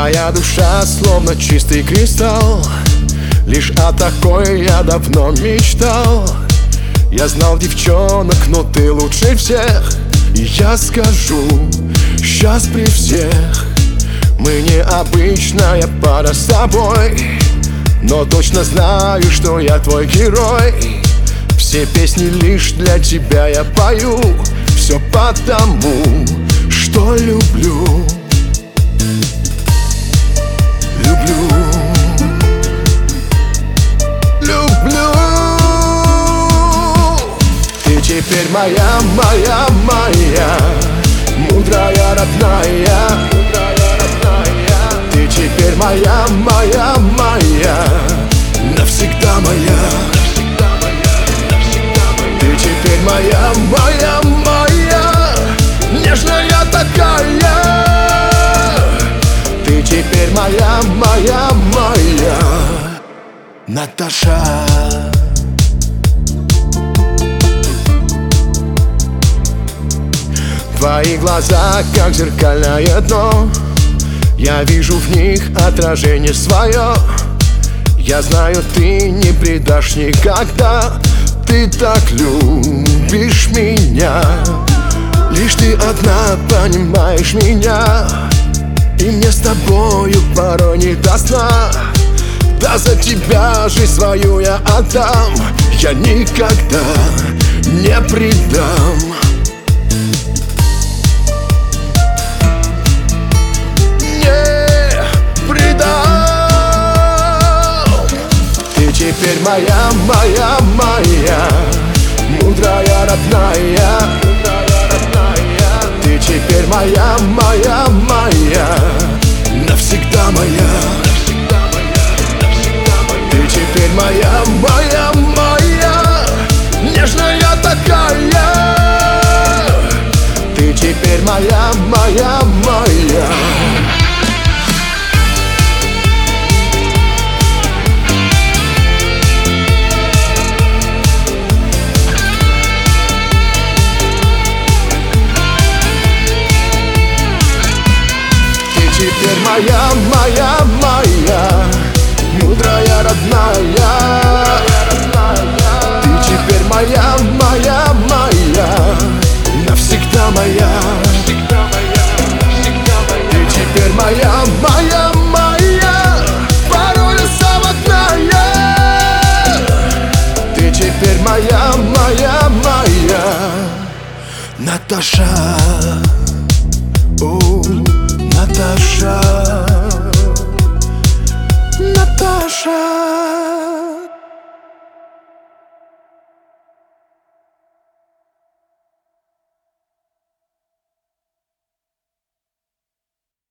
Твоя душа словно чистый кристалл, лишь о такой я давно мечтал. Я знал девчонок, но ты лучше всех. И я скажу, сейчас при всех: мы необычная пара с тобой, но точно знаю, что я твой герой. Все песни лишь для тебя я пою, все потому, что люблю. Люблю. Люблю. Ты теперь моя, моя, моя, мудрая, родная. Ты теперь моя, моя, моя, навсегда моя. Ты теперь моя, моя, моя, нежная такая. Ты теперь моя, моя, моя, Наташа. Твои глаза, как зеркальное дно, я вижу в них отражение свое. Я знаю, ты не предашь никогда. Ты так любишь меня, лишь ты одна понимаешь меня. И мне с тобою порой не до сна. Да за тебя жизнь свою я отдам, я никогда не предам. Теперь моя, моя, моя, мудрая, родная. Ты теперь моя, моя, моя, навсегда моя. Ты теперь моя, моя, моя, нежная такая. Ты теперь моя, моя, моя. Теперь моя, моя, моя, мудрая, родная. Ты теперь моя, моя, моя, навсегда моя. Ты теперь моя, моя, моя, порой самотная. Ты теперь моя, моя, моя, Наташа. Наташа.